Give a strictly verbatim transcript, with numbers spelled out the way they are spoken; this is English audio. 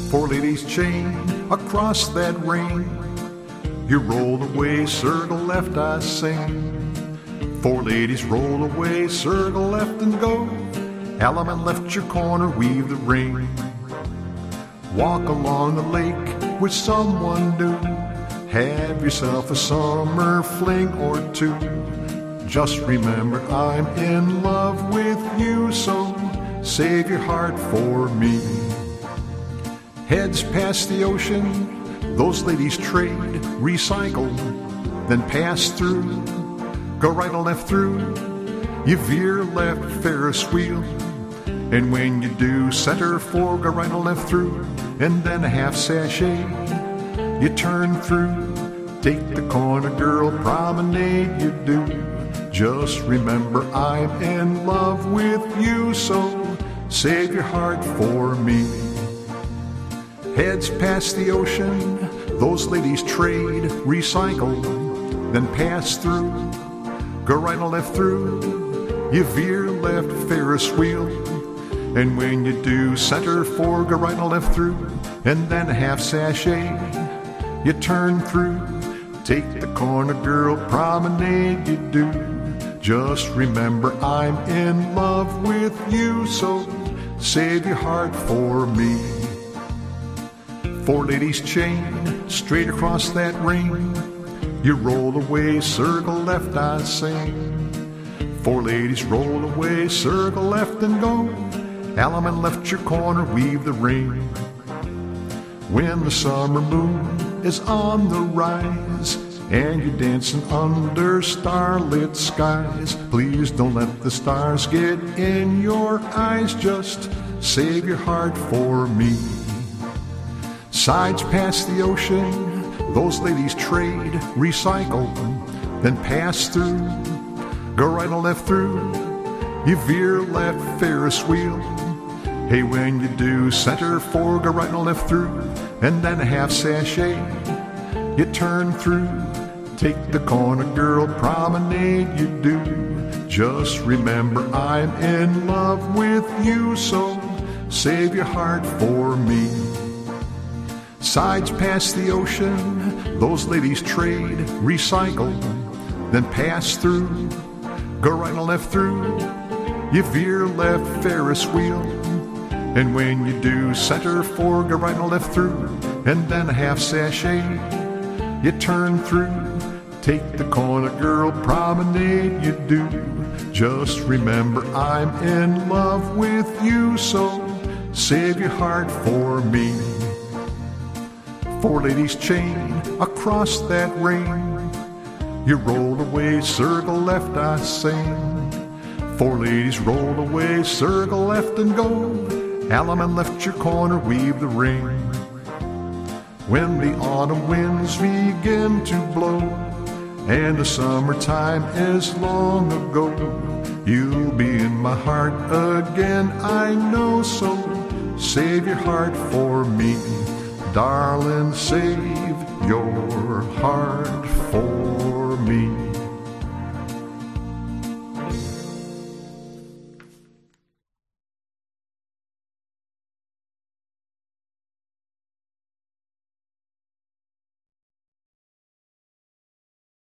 Four ladies chain across that ring. You roll away, circle left, I sing. Four ladies roll away, circle left and go. Element left your corner, weave the ring. Walk along the lake with someone new. Have yourself a summer fling or two. Just remember I'm in love with you, so save your heart for me. Heads past the ocean, those ladies trade, recycle, then pass through. Go right or left through, you veer left, Ferris wheel. And when you do, center four, go right or left through, and then a half sashay. You turn through, take the corner, girl, promenade you do. Just remember I'm in love with you, so save your heart for me. Heads past the ocean, those ladies trade, recycle, then pass through. Go right or left through, you veer left, Ferris wheel. And when you do, center four, go right or left through, and then a half sashay. You turn through, take the corner, girl, promenade you do. Just remember I'm in love with you, so save your heart for me. Four ladies chain straight across that ring. You roll away, circle left, I sing. Four ladies roll away, circle left and go. Element left your corner, weave the ring. When the summer moon is on the rise and you're dancing under starlit skies, please don't let the stars get in your eyes. Just save your heart for me. Sides past the ocean, those ladies trade, recycle, then pass through. Go right or left through, you veer left, Ferris wheel. Hey, when you do, center four, go right or left through, and then a half sashay. You turn through, take the corner, girl, promenade you do. Just remember I'm in love with you, so save your heart for me. Sides past the ocean, those ladies trade, recycle, then pass through. Go right or left through, you veer left, Ferris wheel. And when you do, center four, go right or left through, and then a half sashay. You turn through, take the corner, girl, promenade you do. Just remember I'm in love with you, so save your heart for me. Four ladies chain across that ring. You roll away, circle left, I sing. Four ladies roll away, circle left and go. Element left your corner, weave the ring. When the autumn winds begin to blow and the summertime is long ago, you'll be in my heart again, I know, so save your heart for me. Darling, save your heart for